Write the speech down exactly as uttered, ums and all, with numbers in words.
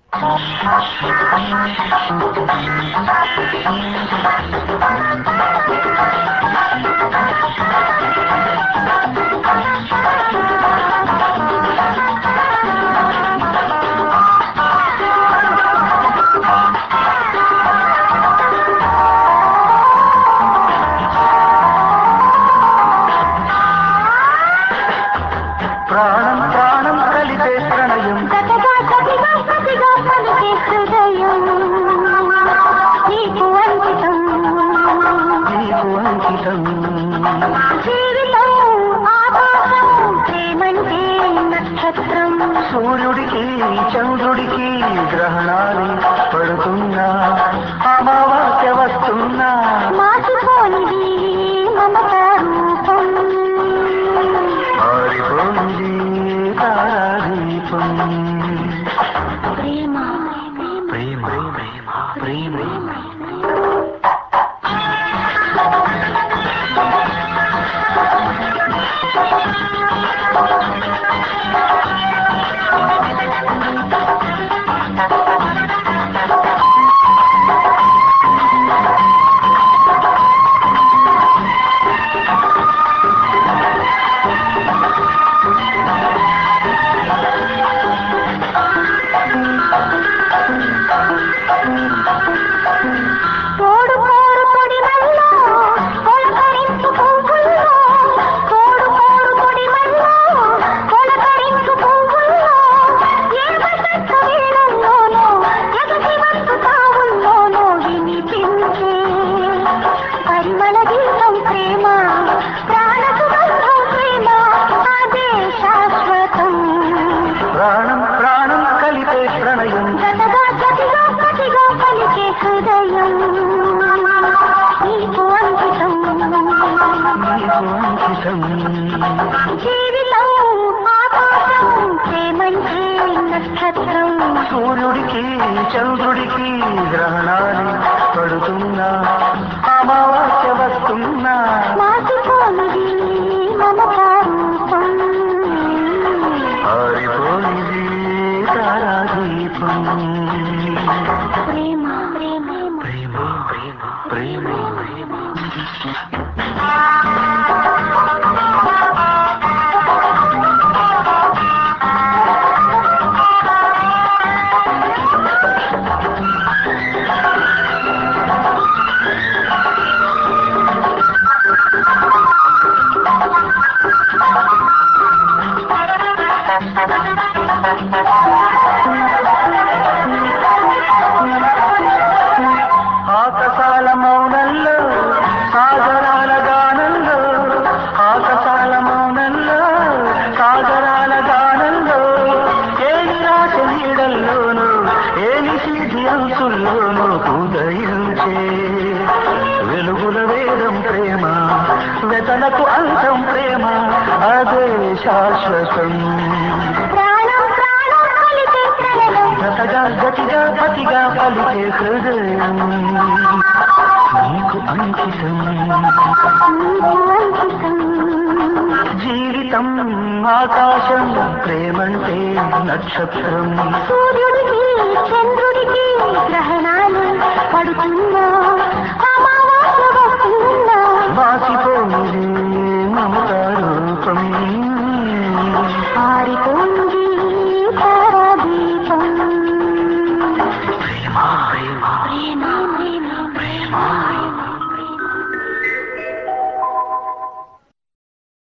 ప్రాణం ప్రాణం కలిపే ప్రణయం గతగా గతిగా గతిగా పలికే హృదయం నీకు అంకితం నీకు అంకితం జీవితం ఆకాశం ప్రేమంటే నక్షత్రం సూర్యుడికి చంద్రుడికి గ్రహణాలు పడుతున్నా అమావాస్య వస్తున్నా మాసిపోనిది మమత రూపం ఆరిపోయింది తారాదీపం ప్రేమ ప్రేమ ప్రేమ ప్రేమ తోడు కోరు తొడిమల్లో కొలకరించు పువ్వుల్లో తోడు కోరు తొడిమల్లో కొలకరించు పువ్వుల్లో ఏ వసంత వేళల్లోనో ఎగసి వంతు తావుల్లోనో వినిపించే పరిమళ గీతం ప్రేమ ప్రాణ సుగంధం ప్రేమ అదే శాశ్వతం ప్రాణం ప్రాణం కలిపే ప్రణయం గతగా గతిగా గతిగా పలికే హృదయం నీకు అంకితం నీకు అంకితం జీవితం ఆకాశం ప్రేమంటే నక్షత్రం సూర్యుడికి చంద్రుడికి గ్రహణాలు పడుతున్నా అమావాస్య వస్తున్నా మాసిపోనిది మమత రూపం ఆరిపోయింది తారాదీపం ప్రేమ ప్రేమ ప్రేమ ప్రేమ ప్రేమ ఆకాశాల మౌనంలో సాగరాల గానంలో ఆకాశాల మౌనంలో సాగరాల గానంలో ఏ నిరాశ నీడల్లోనూ ఏ నిశీధి అంచుల్లోనూ ఉదయించే వెలుగుల వేదం ప్రేమ వెతలకు అంతం ప్రేమ అదే శాశ్వతం ప్రాణం ప్రాణం కలిపే ప్రణయం గతగా గతిగా పతిగా పలికే హృదయం నీకు అంకితం నీకు అంకితం జీవితం ఆకాశం ప్రేమంటే నక్షత్రం సూర్యుడికి చంద్రుడికి గ్రహణాలు పడుతున్నా అమావాస్య వస్తున్నా వాసిపోయింది మమత రూపం ఆరిపోయింది తారాదీపం ప్రేమ ప్రేమ ప్రేమ ప్రేమ ప్రేమ